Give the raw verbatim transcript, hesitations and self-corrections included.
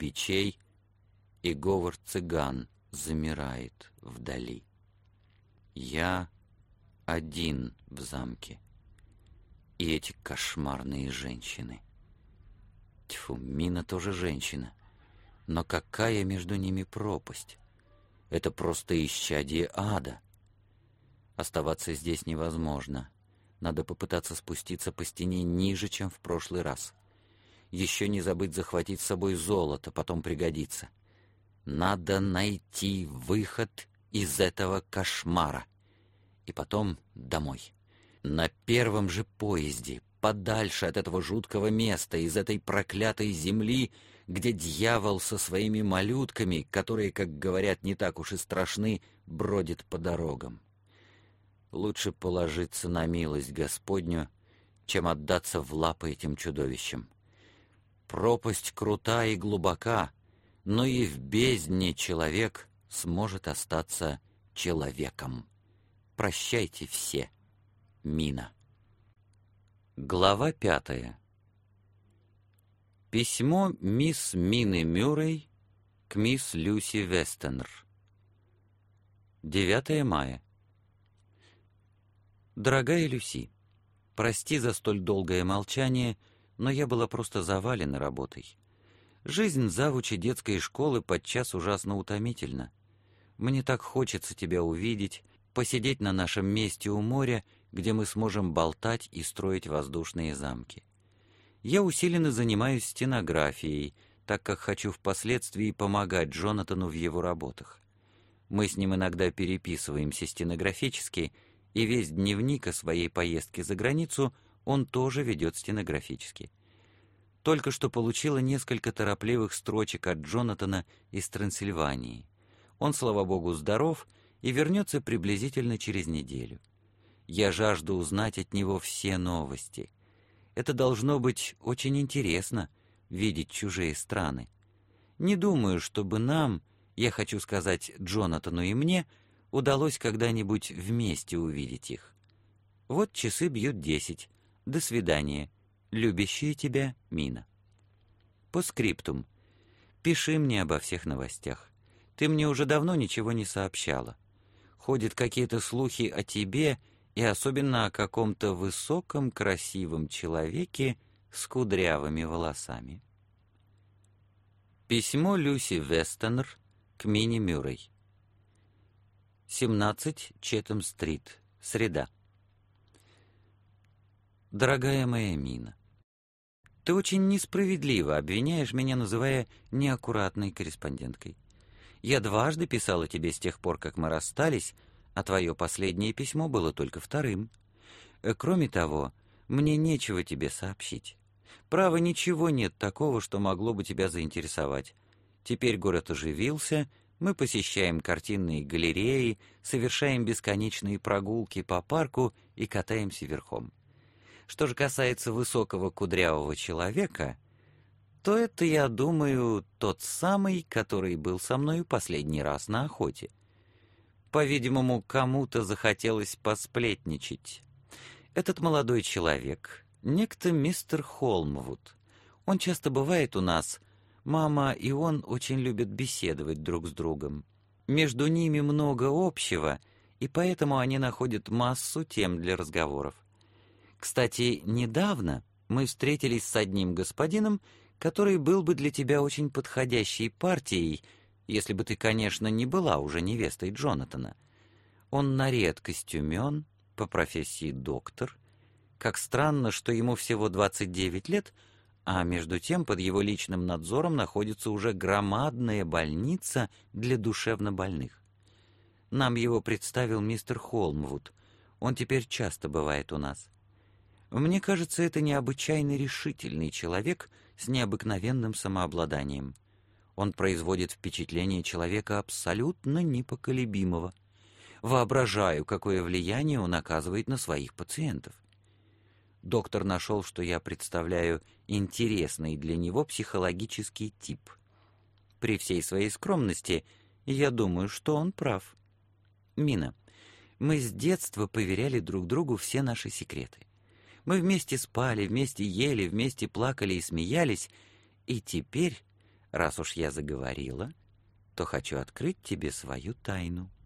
бичей, и говор цыган замирает вдали. Я один в замке, и эти кошмарные женщины. Тьфу, Мина тоже женщина, но какая между ними пропасть? Это просто исчадие ада. Оставаться здесь невозможно. Надо попытаться спуститься по стене ниже, чем в прошлый раз. Еще не забыть захватить с собой золото, потом пригодится. Надо найти выход из этого кошмара. И потом домой. На первом же поезде, подальше от этого жуткого места, из этой проклятой земли, где дьявол со своими малютками, которые, как говорят, не так уж и страшны, бродит по дорогам. Лучше положиться на милость Господню, чем отдаться в лапы этим чудовищам. Пропасть крута и глубока, но и в бездне человек сможет остаться человеком. Прощайте все. Мина. Глава пятая. Письмо мисс Мины Мюррей к мисс Люси Вестенр. девятое мая. Дорогая Люси, прости за столь долгое молчание, но я была просто завалена работой. Жизнь завуча детской школы подчас ужасно утомительна. Мне так хочется тебя увидеть, посидеть на нашем месте у моря, где мы сможем болтать и строить воздушные замки. Я усиленно занимаюсь стенографией, так как хочу впоследствии помогать Джонатану в его работах. Мы с ним иногда переписываемся стенографически, и весь дневник о своей поездке за границу он тоже ведет стенографически. Только что получила несколько торопливых строчек от Джонатана из Трансильвании. Он, слава богу, здоров и вернется приблизительно через неделю. Я жажду узнать от него все новости. Это должно быть очень интересно — видеть чужие страны. Не думаю, чтобы нам, я хочу сказать Джонатану и мне, удалось когда-нибудь вместе увидеть их. Вот часы бьют десять. До свидания. Любящая тебя Мина. По скриптум. Пиши мне обо всех новостях. Ты мне уже давно ничего не сообщала. Ходят какие-то слухи о тебе и особенно о каком-то высоком красивом человеке с кудрявыми волосами. Письмо Люси Вестенр к Мине Мюррей. семнадцать Четхэм-стрит. Среда. Дорогая моя Мина, ты очень несправедливо обвиняешь меня, называя неаккуратной корреспонденткой. Я дважды писала тебе с тех пор, как мы расстались, а твое последнее письмо было только вторым. Кроме того, мне нечего тебе сообщить. Право, ничего нет такого, что могло бы тебя заинтересовать. Теперь город оживился, мы посещаем картинные галереи, совершаем бесконечные прогулки по парку и катаемся верхом. Что же касается высокого кудрявого человека, то это, я думаю, тот самый, который был со мною последний раз на охоте. По-видимому, кому-то захотелось посплетничать. Этот молодой человек, некто мистер Холмвуд. Он часто бывает у нас. Мама и он очень любят беседовать друг с другом. Между ними много общего, и поэтому они находят массу тем для разговоров. Кстати, недавно мы встретились с одним господином, который был бы для тебя очень подходящей партией, если бы ты, конечно, не была уже невестой Джонатана. Он на редкость умён, по профессии доктор. Как странно, что ему всего двадцать девять лет, а между тем под его личным надзором находится уже громадная больница для душевнобольных. Нам его представил мистер Холмвуд. Он теперь часто бывает у нас. Мне кажется, это необычайно решительный человек с необыкновенным самообладанием. Он производит впечатление человека абсолютно непоколебимого. Воображаю, какое влияние он оказывает на своих пациентов. Доктор нашел, что я представляю интересный для него психологический тип. При всей своей скромности я думаю, что он прав. Мина, мы с детства поверяли друг другу все наши секреты. Мы вместе спали, вместе ели, вместе плакали и смеялись, и теперь Раз уж я заговорила, то хочу открыть тебе свою тайну.